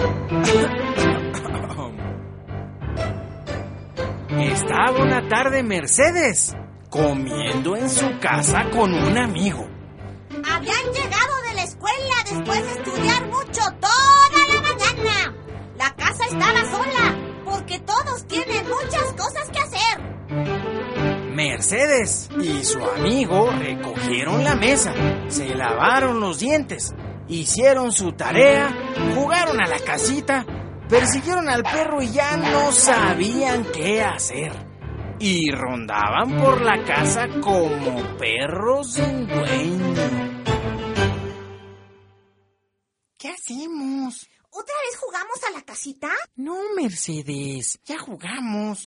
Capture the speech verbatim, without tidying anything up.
Estaba una tarde Mercedes comiendo en su casa con un amigo. Habían llegado de la escuela después de estudiar mucho toda la mañana. La casa estaba sola porque todos tienen muchas cosas que hacer. Mercedes y su amigo recogieron la mesa, se lavaron los dientes, hicieron su tarea, jugaron a la casita, persiguieron al perro y ya no sabían qué hacer. Y rondaban por la casa como perros sin dueño. ¿Qué hacemos? ¿Otra vez jugamos a la casita? No, Mercedes, ya jugamos.